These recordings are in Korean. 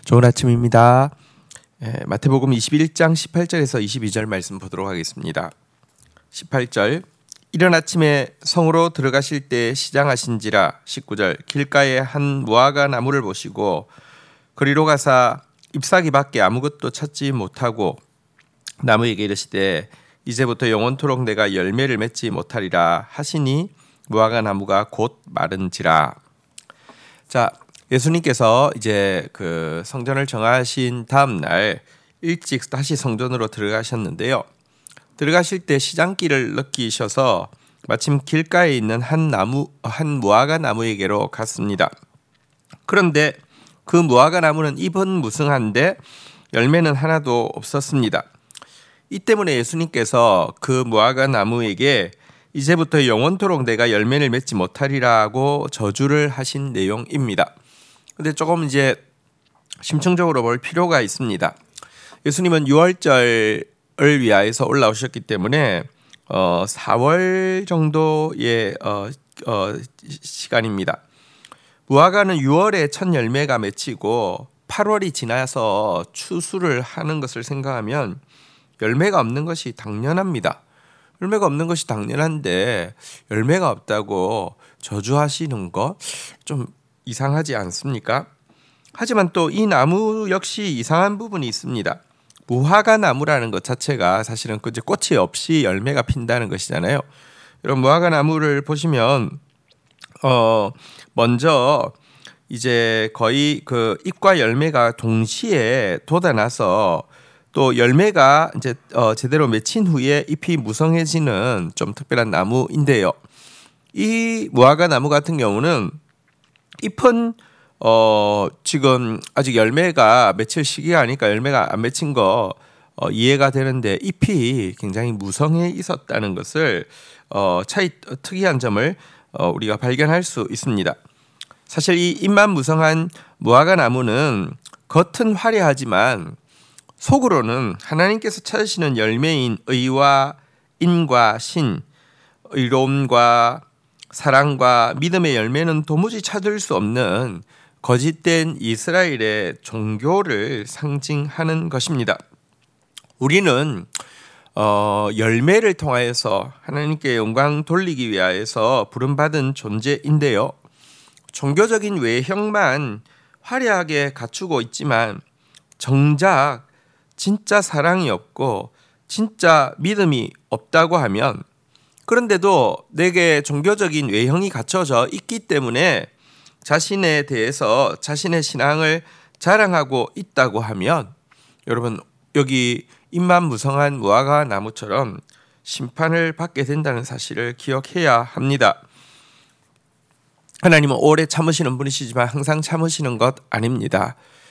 좋은 아침입니다. 마태복음 21장 18절에서 22절 말씀 보도록 하겠습니다. 18절 이른 아침에 성으로 들어가실 때 시장하신지라. 19절 길가에 한 무화과 나무를 보시고 그리로 가사 잎사귀 밖에 아무것도 찾지 못하고 나무에게 이르시되 이제부터 영원토록 내가 열매를 맺지 못하리라 하시니 무화과 나무가 곧 마른지라. 자, 예수님께서 이제 그 성전을 정하신 다음 날 일찍 다시 성전으로 들어가셨는데요. 들어가실 때 시장길을 느끼셔서 마침 길가에 있는 한 무화과 나무에게로 갔습니다. 그런데 그 무화과 나무는 잎은 무성한데 열매는 하나도 없었습니다. 이 때문에 예수님께서 그 무화과 나무에게 이제부터 영원토록 내가 열매를 맺지 못하리라고 저주를 하신 내용입니다. 근데 조금 이제 심층적으로 볼 필요가 있습니다. 예수님은 6월절을 위하여서 올라오셨기 때문에 4월 정도의 시간입니다. 무화과는 6월에 첫 열매가 맺히고 8월이 지나서 추수를 하는 것을 생각하면 열매가 없는 것이 당연합니다. 열매가 없는 것이 당연한데 열매가 없다고 저주하시는 거 좀 이상하지 않습니까? 하지만 또 이 나무 역시 이상한 부분이 있습니다. 무화과 나무라는 것 자체가 사실은 이제 꽃이 없이 열매가 핀다는 것이잖아요. 이런 무화과 나무를 보시면 먼저 이제 거의 그 잎과 열매가 동시에 돋아나서 또 열매가 이제 제대로 맺힌 후에 잎이 무성해지는 좀 특별한 나무인데요. 이 무화과 나무 같은 경우는 잎은 지금 아직 열매가 맺힐 시기가 아니까 열매가 안 맺힌 거 이해가 되는데 잎이 굉장히 무성해 있었다는 것을 특이한 점을 우리가 발견할 수 있습니다. 사실 이 잎만 무성한 무화과 나무는 겉은 화려하지만 속으로는 하나님께서 찾으시는 열매인 의와 인과 신, 의로움과 사랑과 믿음의 열매는 도무지 찾을 수 없는 거짓된 이스라엘의 종교를 상징하는 것입니다. 우리는 열매를 통하여서 하나님께 영광 돌리기 위하여서 부름받은 존재인데요. 종교적인 외형만 화려하게 갖추고 있지만 정작 진짜 사랑이 없고 진짜 믿음이 없다고 하면, 그런데도 내게 종교적인 외형이 갖춰져 있기 때문에 자신에 대해서 자신의 신앙을 자랑하고 있다고 하면 여러분 여기 잎만 무성한 무화과 나무처럼 심판을 받게 된다는 사실을 기억해야 합니다. 하나님은 오래 참으시는 분이시지만 항상 참으시는 것 아닙니다.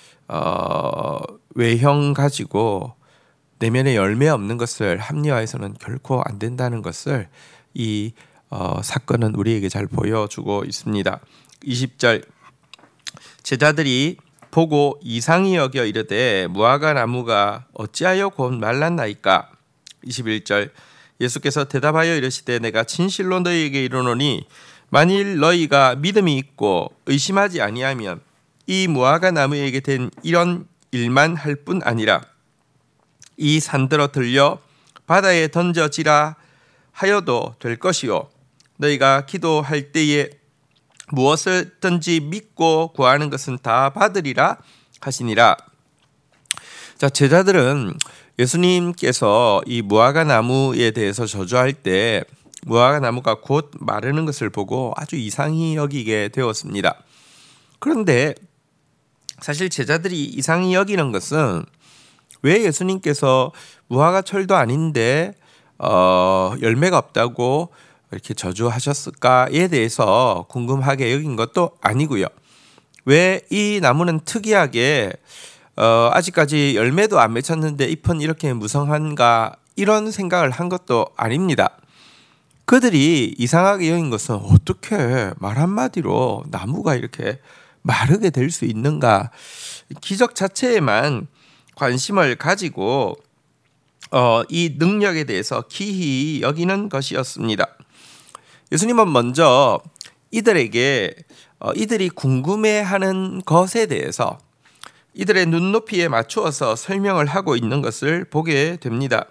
외형 가지고 내면에 열매 없는 것을 합리화해서는 결코 안 된다는 것을 이 사건은 우리에게 잘 보여주고 있습니다. 20절 제자들이 보고 이상히 여겨 이르되 무화과 나무가 어찌하여 곧 말랐나이까. 21절 예수께서 대답하여 이르시되 내가 진실로 너희에게 이르노니 만일 너희가 믿음이 있고 의심하지 아니하면 이 무화과 나무에게 된 이런 일만 할 뿐 아니라 이 산들어 들려 바다에 던져지라 하여도 될 것이요 너희가 기도할 때에 무엇을든지 믿고 구하는 것은 다 받으리라 하시니라. 자, 제자들은 예수님께서 이 무화과 나무에 대해서 저주할 때 무화과 나무가 곧 마르는 것을 보고 아주 이상히 여기게 되었습니다. 그런데 사실 제자들이 이상히 여기는 것은 왜 예수님께서 무화과 철도 아닌데 열매가 없다고 이렇게 저주하셨을까에 대해서 궁금하게 여긴 것도 아니고요. 왜 이 나무는 특이하게 아직까지 열매도 안 맺혔는데 잎은 이렇게 무성한가 이런 생각을 한 것도 아닙니다. 그들이 이상하게 여긴 것은 어떻게 말 한마디로 나무가 이렇게 마르게 될 수 있는가, 기적 자체에만 관심을 가지고 이 능력에 대해서 기히 여기는 것이었습니다. 예수님은 먼저 이들에게 이들이 궁금해하는 것에 대해서 이들의 눈높이에 맞추어서 설명을 하고 있는 것을 보게 됩니다.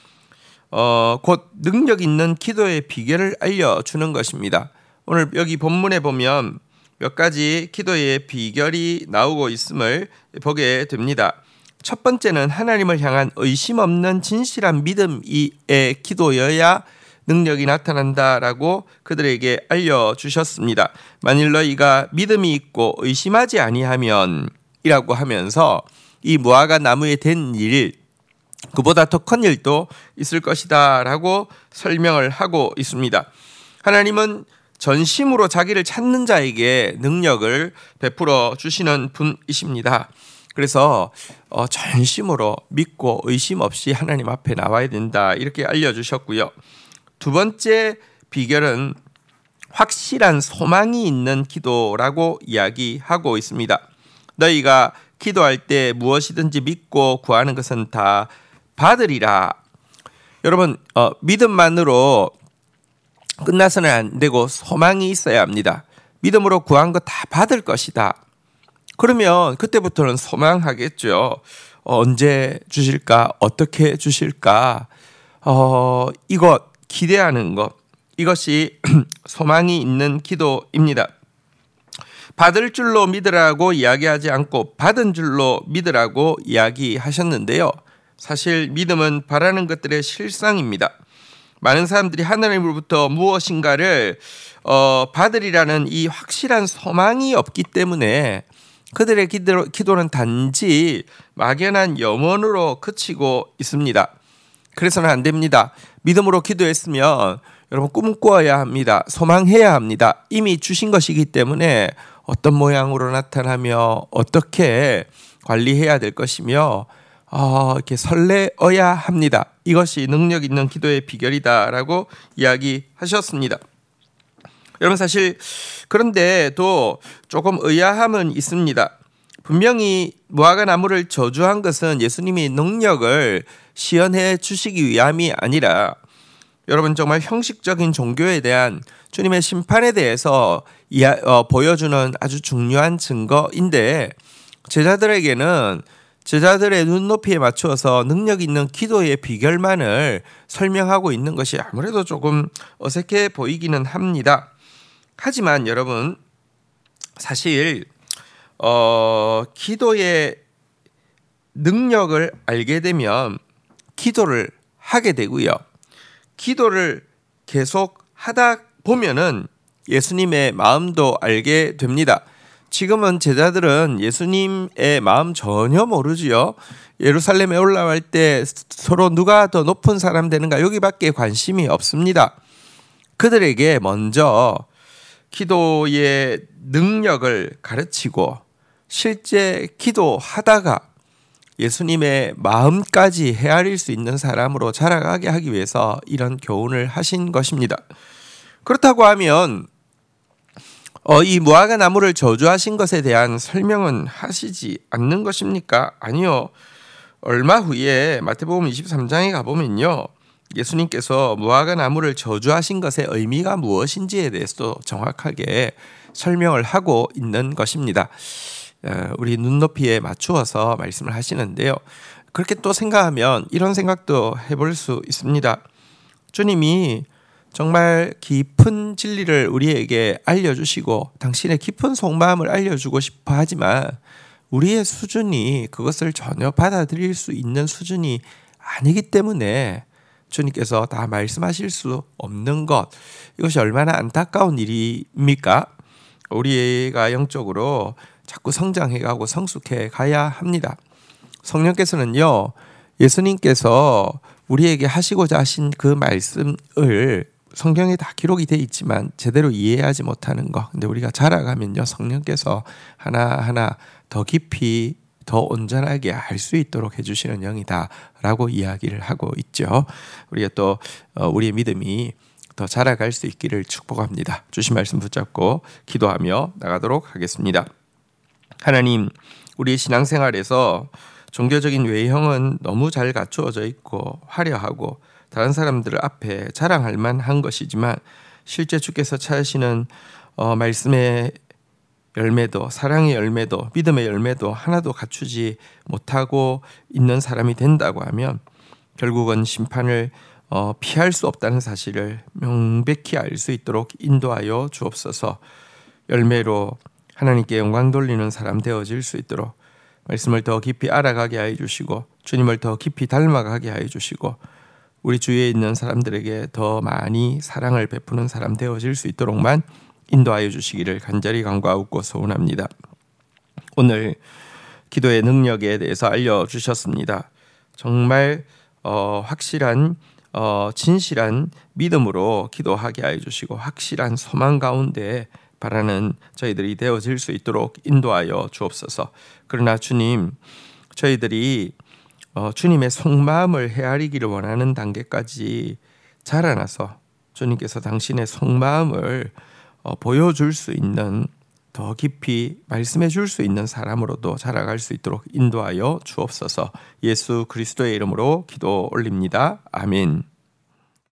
곧 능력 있는 기도의 비결을 알려주는 것입니다. 오늘 여기 본문에 보면 몇 가지 기도의 비결이 나오고 있음을 보게 됩니다. 첫 번째는 하나님을 향한 의심 없는 진실한 믿음의 기도여야 능력이 나타난다라고 그들에게 알려주셨습니다. 만일 너희가 믿음이 있고 의심하지 아니하면 이라고 하면서 이 무화과 나무에 된 일, 그보다 더 큰 일도 있을 것이다 라고 설명을 하고 있습니다. 하나님은 전심으로 자기를 찾는 자에게 능력을 베풀어 주시는 분이십니다. 그래서 전심으로 믿고 의심 없이 하나님 앞에 나와야 된다 이렇게 알려주셨고요. 두 번째 비결은 확실한 소망이 있는 기도라고 이야기하고 있습니다. 너희가 기도할 때 무엇이든지 믿고 구하는 것은 다 받으리라. 여러분, 믿음만으로 끝나서는 안 되고 소망이 있어야 합니다. 믿음으로 구한 거 다 받을 것이다. 그러면 그때부터는 소망하겠죠. 언제 주실까? 어떻게 주실까? 이것 기대하는 것, 이것이 소망이 있는 기도입니다. 받을 줄로 믿으라고 이야기하지 않고 받은 줄로 믿으라고 이야기하셨는데요. 사실 믿음은 바라는 것들의 실상입니다. 많은 사람들이 하나님으로부터 무엇인가를 받으리라는 이 확실한 소망이 없기 때문에 그들의 기도는 단지 막연한 염원으로 그치고 있습니다. 그래서는 안 됩니다. 믿음으로 기도했으면 여러분 꿈꿔야 합니다. 소망해야 합니다. 이미 주신 것이기 때문에 어떤 모양으로 나타나며 어떻게 관리해야 될 것이며 이렇게 설레어야 합니다. 이것이 능력 있는 기도의 비결이다라고 이야기하셨습니다. 여러분 사실 그런데도 조금 의아함은 있습니다. 분명히 무화과 나무를 저주한 것은 예수님이 능력을 시연해 주시기 위함이 아니라 여러분 정말 형식적인 종교에 대한 주님의 심판에 대해서 보여주는 아주 중요한 증거인데 제자들에게는 제자들의 눈높이에 맞추어서 능력 있는 기도의 비결만을 설명하고 있는 것이 아무래도 조금 어색해 보이기는 합니다. 하지만 여러분 사실 기도의 능력을 알게 되면 기도를 하게 되고요. 기도를 계속 하다 보면은 예수님의 마음도 알게 됩니다. 지금은 제자들은 예수님의 마음 전혀 모르지요. 예루살렘에 올라갈 때 서로 누가 더 높은 사람 되는가 여기밖에 관심이 없습니다. 그들에게 먼저 기도의 능력을 가르치고 실제 기도하다가 예수님의 마음까지 헤아릴 수 있는 사람으로 자라가게 하기 위해서 이런 교훈을 하신 것입니다. 그렇다고 하면 이 무화과 나무를 저주하신 것에 대한 설명은 하시지 않는 것입니까? 아니요. 얼마 후에 마태복음 23장에 가보면요. 예수님께서 무화과 나무를 저주하신 것의 의미가 무엇인지에 대해서도 정확하게 설명을 하고 있는 것입니다. 우리 눈높이에 맞추어서 말씀을 하시는데요. 그렇게 또 생각하면 이런 생각도 해볼 수 있습니다. 주님이 정말 깊은 진리를 우리에게 알려주시고 당신의 깊은 속마음을 알려주고 싶어 하지만 우리의 수준이 그것을 전혀 받아들일 수 있는 수준이 아니기 때문에 주님께서 다 말씀하실 수 없는 것, 이것이 얼마나 안타까운 일입니까? 우리가 영적으로 자꾸 성장해가고 성숙해 가야 합니다. 성령께서는요, 예수님께서 우리에게 하시고자 하신 그 말씀을 성경에 다 기록이 돼 있지만 제대로 이해하지 못하는 것. 근데 우리가 자라가면요, 성령께서 하나하나 더 깊이 더 온전하게 알 수 있도록 해주시는 영이다라고 이야기를 하고 있죠. 우리가 또 우리의 믿음이 더 자라갈 수 있기를 축복합니다. 주신 말씀 붙잡고 기도하며 나가도록 하겠습니다. 하나님, 우리의 신앙생활에서 종교적인 외형은 너무 잘 갖추어져 있고 화려하고 다른 사람들 앞에 자랑할 만한 것이지만 실제 주께서 찾으시는 말씀의 열매도, 사랑의 열매도, 믿음의 열매도 하나도 갖추지 못하고 있는 사람이 된다고 하면 결국은 심판을 피할 수 없다는 사실을 명백히 알 수 있도록 인도하여 주옵소서. 열매로 하나님께 영광 돌리는 사람 되어질 수 있도록 말씀을 더 깊이 알아가게 하여 주시고 주님을 더 깊이 닮아가게 하여 주시고 우리 주위에 있는 사람들에게 더 많이 사랑을 베푸는 사람 되어질 수 있도록만 인도하여 주시기를 간절히 간구하고 소원합니다. 오늘 기도의 능력에 대해서 알려주셨습니다. 정말 확실한 진실한 믿음으로 기도하게 하여 주시고 확실한 소망 가운데 바라는 저희들이 되어질 수 있도록 인도하여 주옵소서. 그러나 주님, 저희들이 주님의 속마음을 헤아리기를 원하는 단계까지 자라나서 주님께서 당신의 속마음을 보여줄 수 있는, 더 깊이 말씀해 줄 수 있는 사람으로도 자라갈 수 있도록 인도하여 주옵소서. 예수 그리스도의 이름으로 기도 올립니다. 아멘.